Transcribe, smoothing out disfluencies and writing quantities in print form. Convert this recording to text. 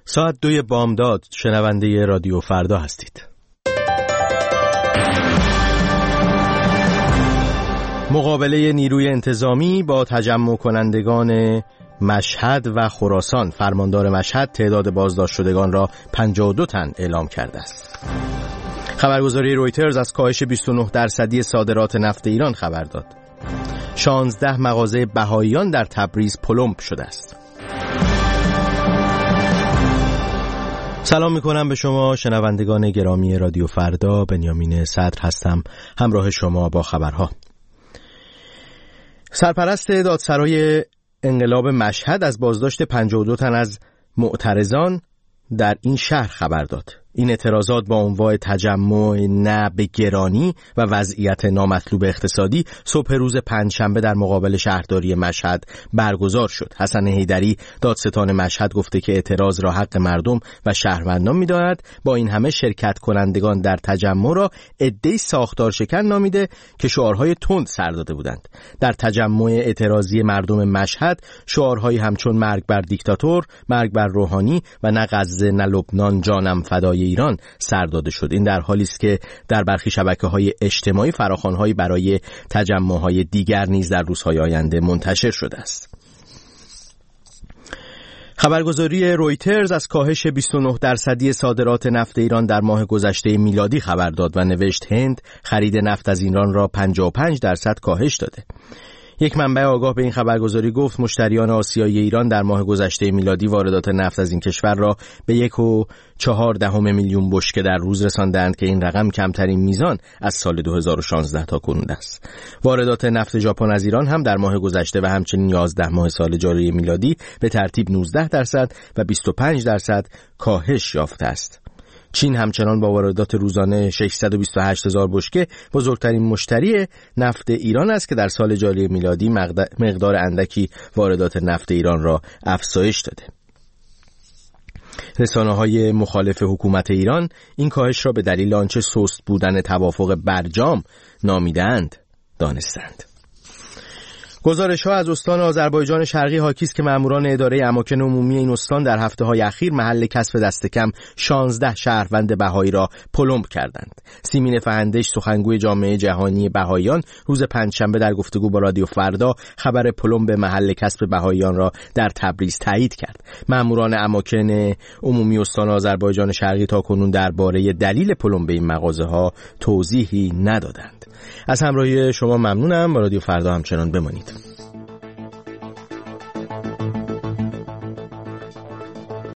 ساعت 2 بامداد شنونده رادیو فردا هستید. مقابله نیروی انتظامی با تجمع کنندگان مشهد و خراسان. فرماندار مشهد تعداد بازداشت شدگان را 52 تن اعلام کرده است. خبرگزاری رویترز از کاهش 29% صادرات نفت ایران خبر داد. 16 مغازه بهائیان در تبریز پلمب شده است. سلام میکنم به شما شنوندگان گرامی رادیو فردا. بنیامین صدر هستم همراه شما با خبرها. سرپرست دادسرای انقلاب مشهد از بازداشت 52 تن از معترضان در این شهر خبر داد. این اعتراضات با عنوان تجمع نه به گرانی و وضعیت نامطلوب اقتصادی صبح روز پنجشنبه در مقابل شهرداری مشهد برگزار شد. حسن حیدری دادستان مشهد گفته که اعتراض را حق مردم و شهروندان می‌داند. با این همه شرکت کنندگان در تجمع را عده‌ای ساختار شکن نامیده که شعارهای تند سر داده بودند. در تجمع اعتراضی مردم مشهد شعارهایی همچون مرگ بر دیکتاتور، مرگ بر روحانی و نه غزه نه لبنان جانم فدای ایران سر داده شد. این در حالی است که در برخی شبکه‌های اجتماعی فراخوان‌هایی برای تجمع‌های دیگر نیز در روزهای آینده منتشر شده است. خبرگزاری رویترز از کاهش 29% صادرات نفت ایران در ماه گذشته میلادی خبر داد و نوشت هند خرید نفت از ایران را 55% کاهش داده. یک منبع آگاه به این خبرگزاری گفت مشتریان آسیایی ایران در ماه گذشته میلادی واردات نفت از این کشور را به 1.4 میلیون بشکه در روز رساندند که این رقم کمترین میزان از سال 2016 تا کنون است. واردات نفت ژاپن از ایران هم در ماه گذشته و همچنین 11 ماه سال جاری میلادی به ترتیب 19% و 25% کاهش یافته است. چین همچنان با واردات روزانه 628,000 بشکه بزرگترین مشتری نفت ایران است که در سال جاری میلادی مقدار اندکی واردات نفت ایران را افزایش داده. رسانه‌های مخالف حکومت ایران این کاهش را به دلیل آنچه سست بودن توافق برجام نامیدند دانستند. گزارش‌ها از استان آذربایجان شرقی حاکی است که ماموران اداره اماکن عمومی این استان در هفته‌های اخیر محل کسب دست کم 16 شهروند بهایی را پلمب کردند. سیمین فهندش سخنگوی جامعه جهانی بهاییان روز پنجشنبه در گفتگو با رادیو فردا خبر پلمب محل کسب بهاییان را در تبریز تایید کرد. ماموران اماکن عمومی استان آذربایجان شرقی تاکنون درباره دلیل پلمب این مغازه‌ها توضیحی ندادند. از همراهی شما ممنونم. با رادیو فردا همچنان بمانید.